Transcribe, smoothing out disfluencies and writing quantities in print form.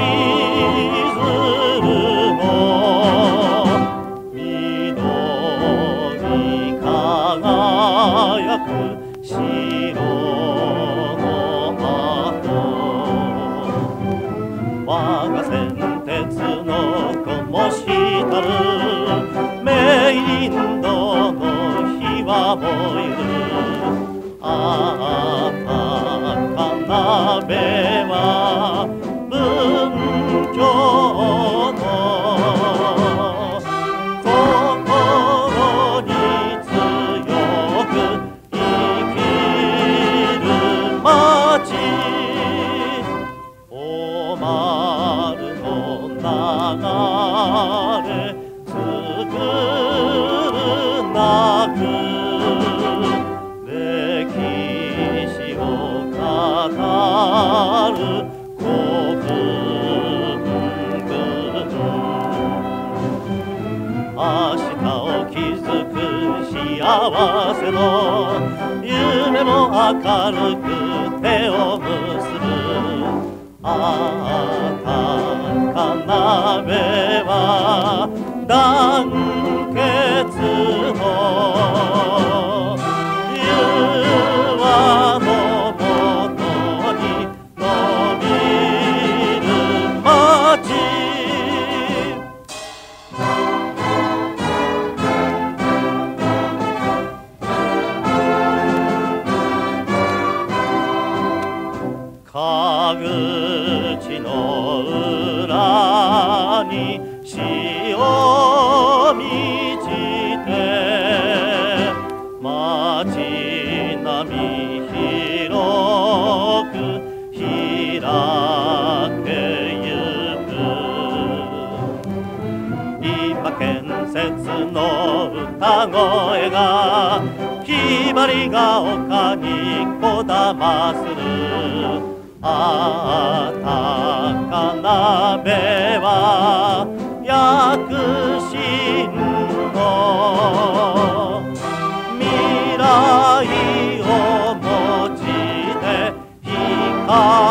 も緑輝く白の跡我が先鉄の灯したるメインドの火は燃えるあたかなべは文教の心に強く生きる街おまるの流れ作るなく歴史を語る古墳群明日を築く幸せの夢も明るく手を結ぶあたかなべは団結の融和のもとに伸びる街川口の裏に潮満ちて街並み広く開けゆく今建設の歌声がひばりが丘にこだまするあたかなべは躍進の未来をもちて光